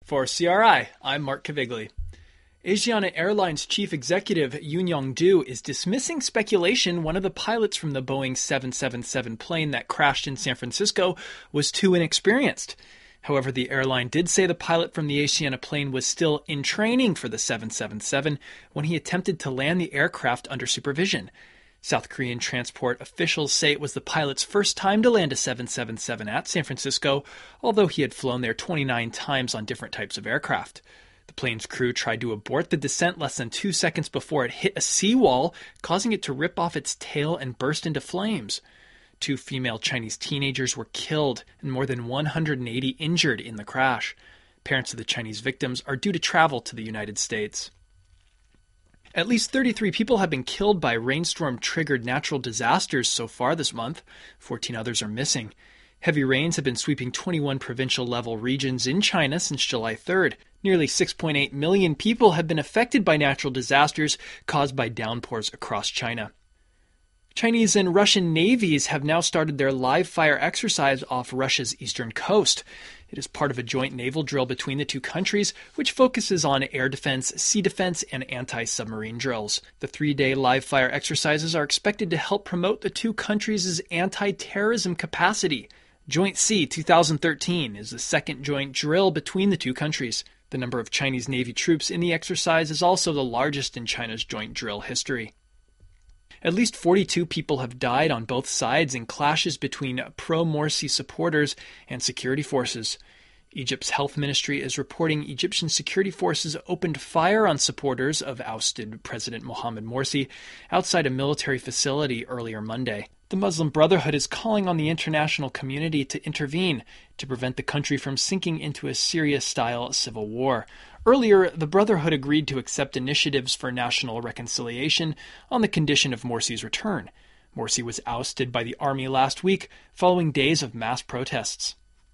For CRI, I'm Mark Cavigli. Asiana Airlines chief executive Yoon Young-do is dismissing speculation one of the pilots from the Boeing 777 plane that crashed in San Francisco was too inexperienced. However, the airline did say the pilot from the Asiana plane was still in training for the 777 when he attempted to land the aircraft under supervision. South Korean transport officials say it was the pilot's first time to land a 777 at San Francisco, although he had flown there 29 times on different types of aircraft. The plane's crew tried to abort the descent less than 2 seconds before it hit a seawall, causing it to rip off its tail and burst into flames. 2 female Chinese teenagers were killed and more than 180 injured in the crash. Parents of the Chinese victims are due to travel to the United States. At least 33 people have been killed by rainstorm-triggered natural disasters so far this month. 14 others are missing. Heavy rains have been sweeping 21 provincial-level regions in China since July 3rd. Nearly 6.8 million people have been affected by natural disasters caused by downpours across China. Chinese and Russian navies have now started their live-fire exercise off Russia's eastern coast. It is part of a joint naval drill between the two countries, which focuses on air defense, sea defense, and anti-submarine drills. The 3-day live-fire exercises are expected to help promote the two countries' anti-terrorism capacity. Joint Sea 2013 is the second joint drill between the two countries. The number of Chinese Navy troops in the exercise is also the largest in China's joint drill history. At least 42 people have died on both sides in clashes between pro-Morsi supporters and security forces. Egypt's health ministry is reporting Egyptian security forces opened fire on supporters of ousted President Mohamed Morsi outside a military facility earlier Monday. The Muslim Brotherhood is calling on the international community to intervene to prevent the country from sinking into a Syria-style civil war. Earlier, the Brotherhood agreed to accept initiatives for national reconciliation on the condition of Morsi's return. Morsi was ousted by the army last week following days of mass protests.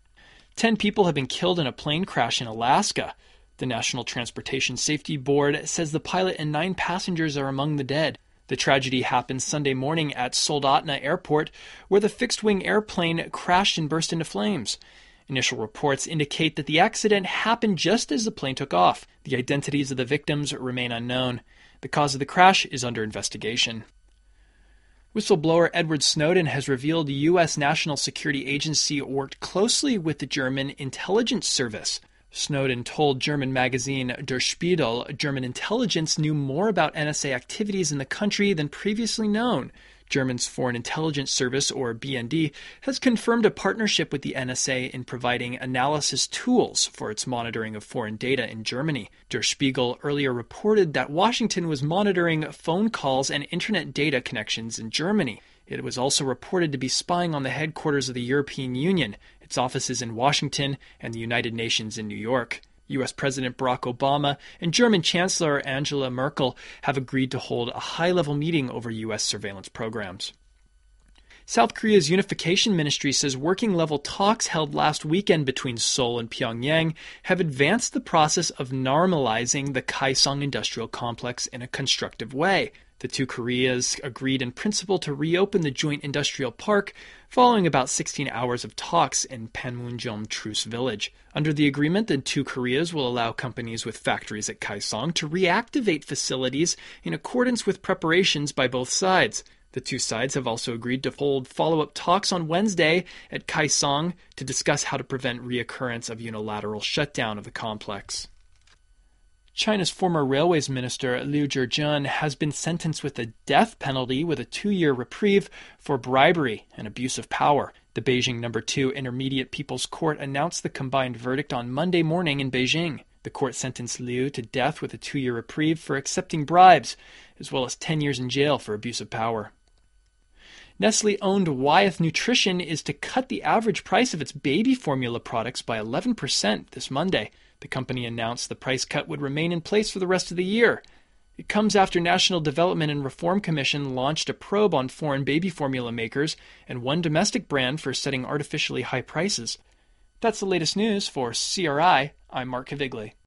10 people have been killed in a plane crash in Alaska. The National Transportation Safety Board says the pilot and 9 passengers are among the dead. The tragedy happened Sunday morning at Soldotna Airport, where the fixed-wing airplane crashed and burst into flames. Initial reports indicate that the accident happened just as the plane took off. The identities of the victims remain unknown. The cause of the crash is under investigation. Whistleblower Edward Snowden has revealed the U.S. National Security Agency worked closely with the German intelligence service. Snowden told German magazine Der Spiegel German intelligence knew more about NSA activities in the country than previously known. Germany's Foreign Intelligence Service, or BND, has confirmed a partnership with the NSA in providing analysis tools for its monitoring of foreign data in Germany. Der Spiegel earlier reported that Washington was monitoring phone calls and internet data connections in Germany. It was also reported to be spying on the headquarters of the European Union, its offices in Washington, and the United Nations in New York. U.S. President Barack Obama and German Chancellor Angela Merkel have agreed to hold a high-level meeting over U.S. surveillance programs. South Korea's Unification Ministry says working-level talks held last weekend between Seoul and Pyongyang have advanced the process of normalizing the Kaesong industrial complex in a constructive way. The two Koreas agreed in principle to reopen the joint industrial park following about 16 hours of talks in Panmunjom Truce Village. Under the agreement, the two Koreas will allow companies with factories at Kaesong to reactivate facilities in accordance with preparations by both sides. The two sides have also agreed to hold follow-up talks on Wednesday at Kaesong to discuss how to prevent reoccurrence of unilateral shutdown of the complex. China's former railways minister Liu Zhijun has been sentenced with the death penalty with a 2-year reprieve for bribery and abuse of power. The Beijing No. 2 Intermediate People's Court announced the combined verdict on Monday morning in Beijing. The court sentenced Liu to death with a 2-year reprieve for accepting bribes, as well as 10 years in jail for abuse of power. Nestle-owned Wyeth Nutrition is to cut the average price of its baby formula products by 11% this Monday. The company announced the price cut would remain in place for the rest of the year. It comes after National Development and Reform Commission launched a probe on foreign baby formula makers and one domestic brand for setting artificially high prices. That's the latest news for CRI. I'm Mark Cavigli.